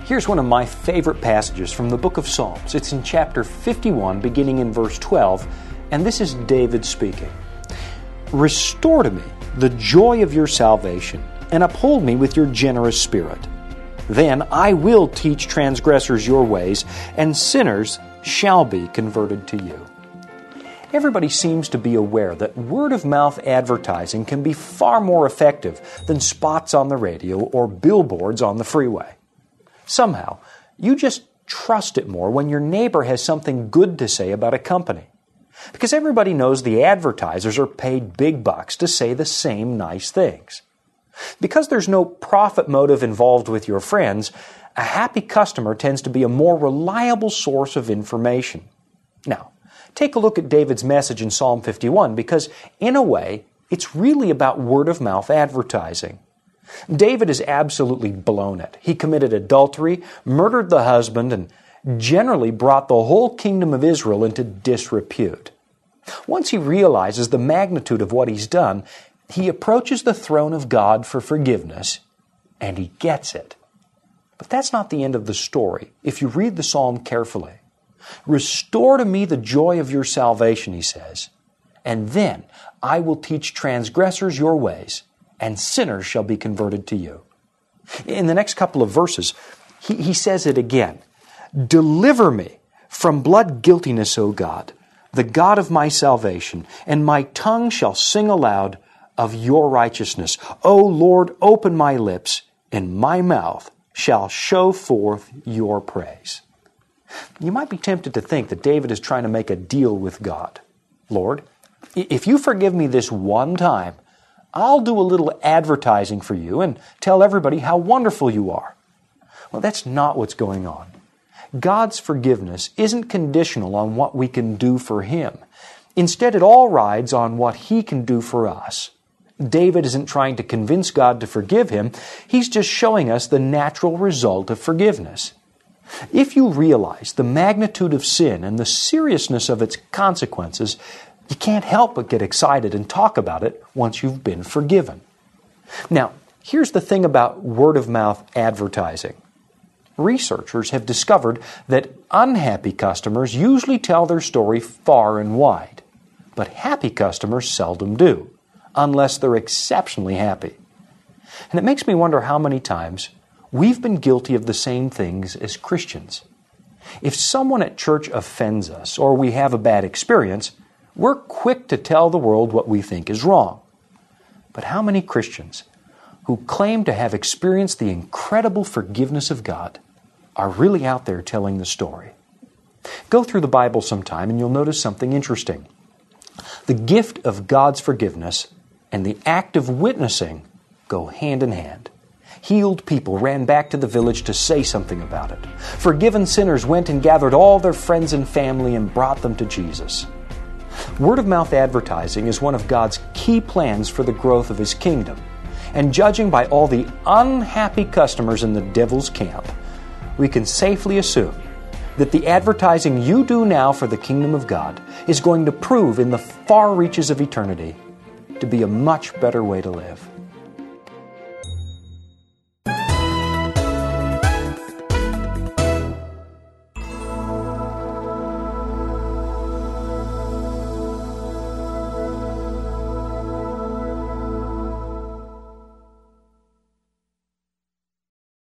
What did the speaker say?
Here's one of my favorite passages from the book of Psalms. It's in chapter 51, beginning in verse 12, and this is David speaking. Restore to me the joy of your salvation, and uphold me with your generous spirit. Then I will teach transgressors your ways, and sinners shall be converted to you. Everybody seems to be aware that word-of-mouth advertising can be far more effective than spots on the radio or billboards on the freeway. Somehow, you just trust it more when your neighbor has something good to say about a company. Because everybody knows the advertisers are paid big bucks to say the same nice things. Because there's no profit motive involved with your friends, a happy customer tends to be a more reliable source of information. Now, take a look at David's message in Psalm 51, because in a way, it's really about word-of-mouth advertising. David has absolutely blown it. He committed adultery, murdered the husband, and generally brought the whole kingdom of Israel into disrepute. Once he realizes the magnitude of what he's done, he approaches the throne of God for forgiveness, and he gets it. But that's not the end of the story, if you read the psalm carefully. Restore to me the joy of your salvation, he says, and then I will teach transgressors your ways, and sinners shall be converted to you. In the next couple of verses, he says it again. Deliver me from blood guiltiness, O God, the God of my salvation, and my tongue shall sing aloud of your righteousness. O Lord, open my lips, and my mouth shall show forth your praise. You might be tempted to think that David is trying to make a deal with God. Lord, if you forgive me this one time, I'll do a little advertising for you and tell everybody how wonderful you are. Well, that's not what's going on. God's forgiveness isn't conditional on what we can do for Him. Instead, it all rides on what He can do for us. David isn't trying to convince God to forgive him. He's just showing us the natural result of forgiveness. If you realize the magnitude of sin and the seriousness of its consequences, you can't help but get excited and talk about it once you've been forgiven. Now, here's the thing about word-of-mouth advertising. Researchers have discovered that unhappy customers usually tell their story far and wide, but happy customers seldom do, unless they're exceptionally happy. And it makes me wonder how many times we've been guilty of the same things as Christians. If someone at church offends us or we have a bad experience, we're quick to tell the world what we think is wrong. But how many Christians who claim to have experienced the incredible forgiveness of God are really out there telling the story? Go through the Bible sometime and you'll notice something interesting. The gift of God's forgiveness and the act of witnessing go hand in hand. Healed people ran back to the village to say something about it. Forgiven sinners went and gathered all their friends and family and brought them to Jesus. Word-of-mouth advertising is one of God's key plans for the growth of His kingdom. And judging by all the unhappy customers in the devil's camp, we can safely assume that the advertising you do now for the kingdom of God is going to prove in the far reaches of eternity to be a much better way to live.